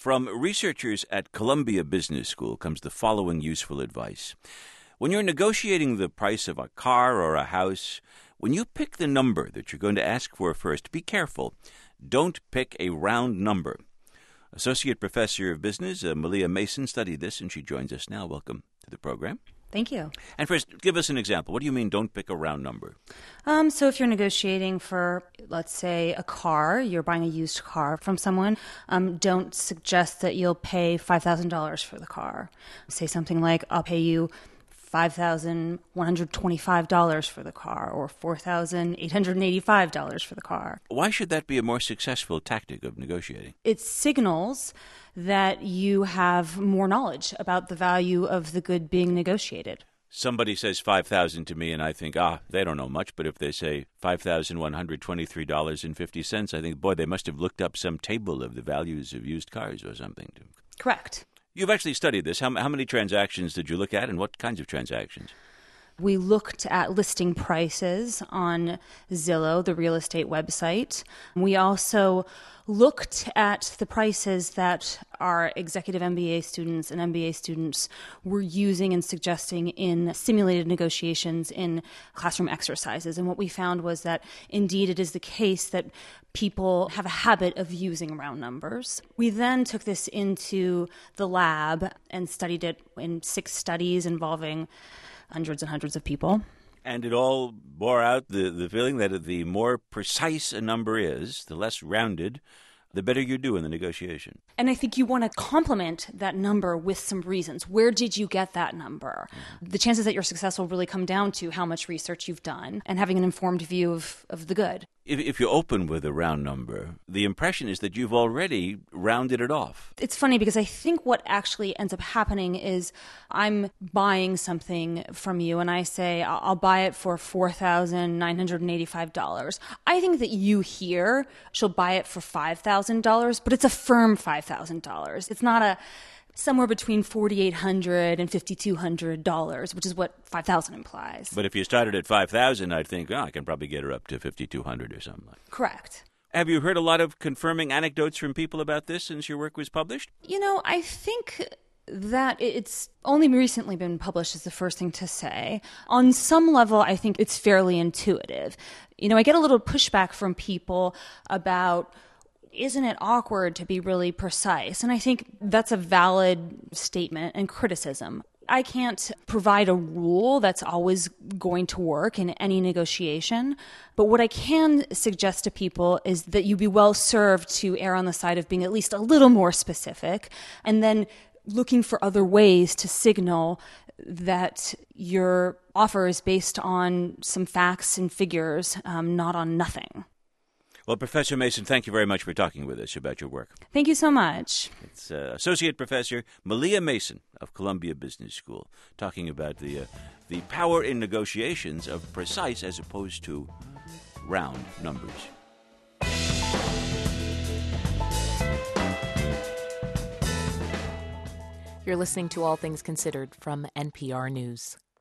From researchers at Columbia Business School comes the following useful advice. When you're negotiating the price of a car or a house, when you pick the number that you're going to ask for first, be careful. Don't pick a round number. Associate Professor of Business, Malia Mason, studied this, and she joins us now. Welcome to the program. Thank you. And first, give us an example. What do you mean, don't pick a round number? So if you're negotiating for, let's say, a car, you're buying a used car from someone, don't suggest that you'll pay $5,000 for the car. Say something like, I'll pay you $5,125 for the car or $4,885 for the car. Why should that be a more successful tactic of negotiating? It signals that you have more knowledge about the value of the good being negotiated. Somebody says $5,000 to me, and I think, they don't know much. But if they say $5,123.50, I think, boy, they must have looked up some table of the values of used cars or something. Correct. You've actually studied this. How many transactions did you look at, and what kinds of transactions? We looked at listing prices on Zillow, the real estate website. We also looked at the prices that our executive MBA students and MBA students were using and suggesting in simulated negotiations in classroom exercises. And what we found was that indeed it is the case that people have a habit of using round numbers. We then took this into the lab and studied it in 6 studies involving hundreds and hundreds of people. And it all bore out the feeling that the more precise a number is, the less rounded, the better you do in the negotiation. And I think you want to complement that number with some reasons. Where did you get that number? Mm-hmm. The chances that you're successful really come down to how much research you've done and having an informed view of the good. If you open with a round number, the impression is that you've already rounded it off. It's funny because I think what actually ends up happening is I'm buying something from you and I say, I'll buy it for $4,985. I think that you here she'll buy it for $5,000, but it's a firm $5,000. It's not a somewhere between $4,800 and $5,200, which is what $5,000 implies. But if you started at $5,000, I'd think, I can probably get her up to $5,200 or something like that. Correct. Have you heard a lot of confirming anecdotes from people about this since your work was published? I think that it's only recently been published is the first thing to say. On some level, I think it's fairly intuitive. I get a little pushback from people about, isn't it awkward to be really precise? And I think that's a valid statement and criticism. I can't provide a rule that's always going to work in any negotiation, but what I can suggest to people is that you be well served to err on the side of being at least a little more specific, and then looking for other ways to signal that your offer is based on some facts and figures, not on nothing. Well, Professor Mason, thank you very much for talking with us about your work. Thank you so much. It's Associate Professor Malia Mason of Columbia Business School talking about the power in negotiations of precise as opposed to round numbers. You're listening to All Things Considered from NPR News.